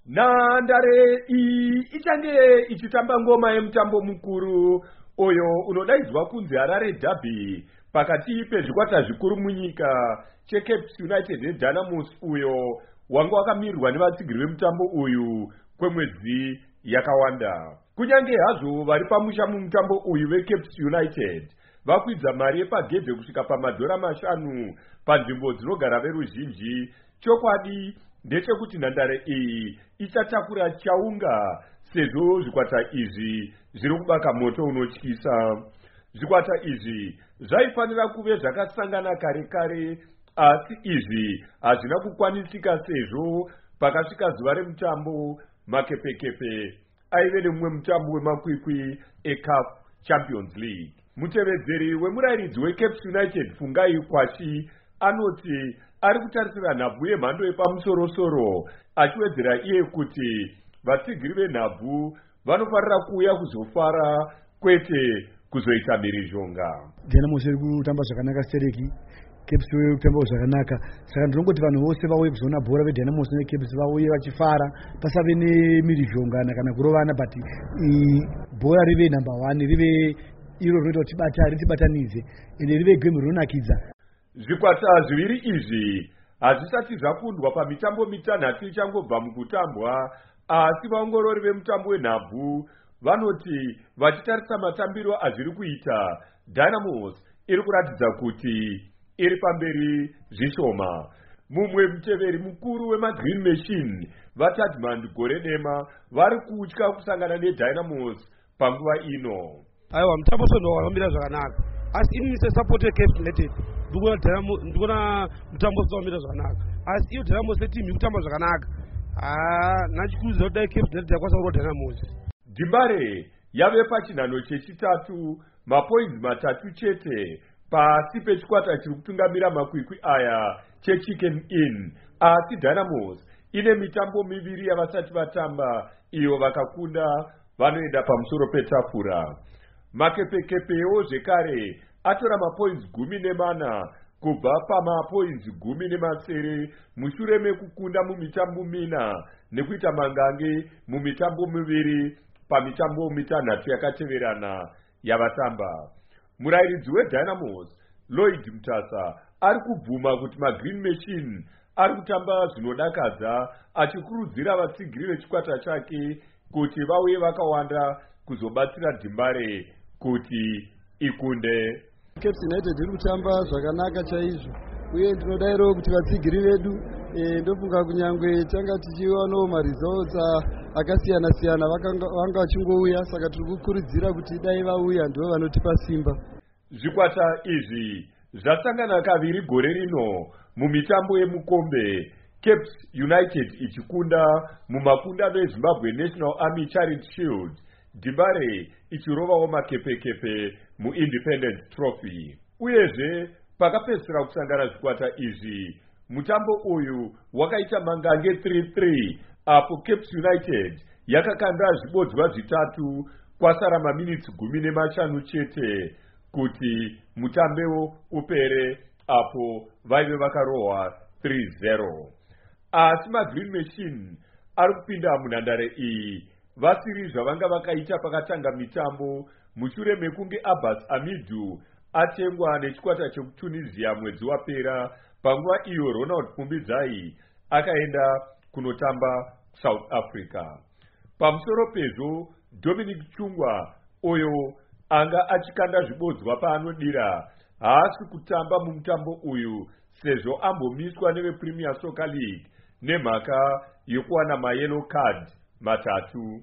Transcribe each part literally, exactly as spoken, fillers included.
Nhandare iyi ichange ichitamba ngoma yemutambo mukuru oyo unodaidzwa kunzi Harare Derby pakati pezvikwata zvikuru munyika cheCape United neDynamos uyo wanga wakamirirwa nevatsigiri vemutambo uyu kwemwedzi yakawanda. Kunyange hazvo vari pamusha mumutambo uyu veCape United vakwidza mari yepagedhe kusvika pamadhora mashanu panzvimbo dzinogara veruzhinji, chokwadi ndechekuti nhandare iyi ichatakura chaunga sezvo zvikwata izvi zviri kubaka moto unotyisa. Zvikwata izvi zvaifanira kuve zvakasangana kare kare, asi izvi hazvina kukwanisika sezvo pakasvika zuva remutambo makepekepe aive nemumwe mutambo wemakwikwi eCAF Champions League. Mutevedzeri wemurairidzi weCape United Fungai Kwashi anoti ari kutarisira nhabvu yemhando yepamusorosoro, achiwedzera iye kuti vatsigiri venhabvu vanofarira kuuya kuzofara kwete kuzoita mhirizhonga. Dynamos iri kutamba zvakanaka Stereki, Cape iri kutamba zvakanaka, saka ndinongoti vanhu vose vauye kuzoona bhora veDynamos neCape vauye vachifara pasave nemhirizhonga kana kurovana, but bhora rive number one, rive iro rinoita kuti bata ritibatanidze ende rive gemu rinonakidza. Zvikwata zviviri izvi hazvisati zvakundwa pamitambo mitanhatu ichangobva mukutambwa, asi vaongorori vemutambo wenhabvu vanoti vachitarisa matambiro azviri kuita, Dynamos iri kuratidza kuti iri pamberi zvishoma. Mumwe muteveri mukuru wemaGreen Machine vaTadman gore dema vari kutya kusangana neDynamos panguva ino. Aiwa, mutambo sondo wakamira zvakanaka, asi ini sesupport yeCape United ndikuona mutambo wakamira zvakanaka, asi iyo Dynamos netimu ikutamba zvakanaka. Ah, nachikurudzira kuti dai Cape United yakwanisa kurwa Dynamos. Dimbare yave pachinhano chechitatu, mapoints matatu chete pasi pechikwata chiri kutungamira makwikwi aya cheChicken Inn, asi Dynamos ine mitambo miviri yavasati vatamba iyo vakakunda vanoenda pamusoro petafura. Makepekepewo zvekare atora mapoints gumi nemana kubva pamapoints gumi nemasere mushure mekukunda mumitambo mina nekuita mangange mumitambo miviri pamitambo mitanhatu yakateverana yavatamba. Murairidzi weDynamos Lloyd Mutasa ari kubvuma kuti maGreen Machine ari kutamba zvinodakadza, achikurudzira vatsigiri vechikwata chake kuti vauye vakawanda kuzobatsira Dimbare kuti ikunde. Cape United iri kutamba zvakanaka chaizvo, uye ndinodairo kuti vatsigiri vedu e, ndofunga kunyangwe tanga tichiwanawo maresults akasiyana siyana vanga vachingouya, saka tiri kukurudzira kuti dai vauya ndivo vanotipa simba. Zvikwata izvi zvasangana kaviri gore rino mumitambo yemukombe, Cape United ichikunda mumakunda veZimbabwe National Army Charity Shield, Dimbare ichirovawo makepekepe muIndependence Trophy. Uyezve pakapedzisira kusangana zvikwata izvi, mutambo uyu wakaita mangange three three apo Cape United yakakanda zvibodzwa zvitatu kwasara maminitsi gumi nemashanu chete kuti mutambewo upere, apo vaive vakarohwa three zero. Asi maGreen Machine ari kupinda munhandare iyi vasiri zvavanga vakaita pakatanga mitambo mushure mekunge Abbas Amidu atengwa nechikwata chekuTunisia mwedzi wapera, panguva iyo Ronald Pumbidzai akaenda kunotamba South Africa. Pamusoro pezvo, Dominic Chungwa uyo anga achikanda zvibodzwa paanodira haasi kutamba mumutambo uyu sezvo ambomiswa nevePremier Soccer League nemhaka yokuwana mayellow card matatu.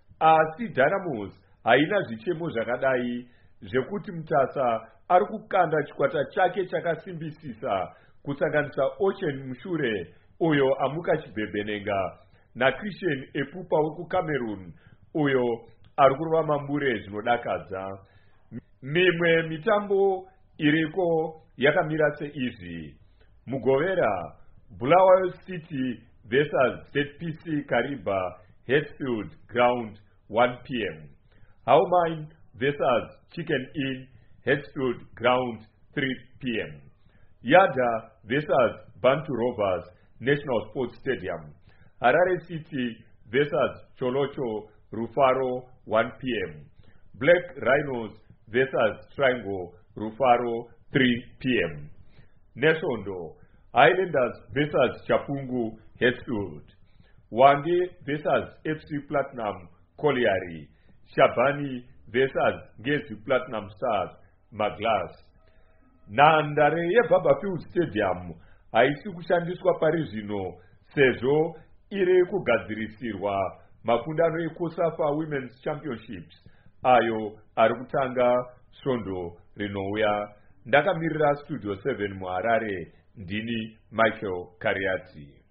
Asi Dynamos haina zvichemo zvakadai zvekuti Mutasa ari kukanda chikwata chake chakasimbisisa kusanganisa Ocean Mushure uyo amuka chibhebhenenga naChristian Epupa wekuCameroon uyo ari kurova mambure zvinodakadza. Mimwe mitambo iriko yakamira seizvi: Mugovera, Bulawayo City versus Z P C Kariba, Hatfield Ground, one p m Howmine versus Chicken Inn, Hatfield Ground, three p m Yada versus Bantu Rovers, National Sports Stadium. Harare City versus Cholocho Rufaro one p m Black Rhinos versus Triangle Rufaro three p m Neshondo Highlanders versus Chapungu Hatfield, Wange versus F C Platinum Colliery, Shabani versus Ngezi Platinum Stars Maglas. Nhandare yeBabafield Stadium haisi kushandiswa pari zvino sezvo iri kugadzirisirwa makundano eCOSAFA Women's Championships ayo ari kutanga svondo rinouya. Ndakamirira Studio seven muHarare, ndini Michael Kariati.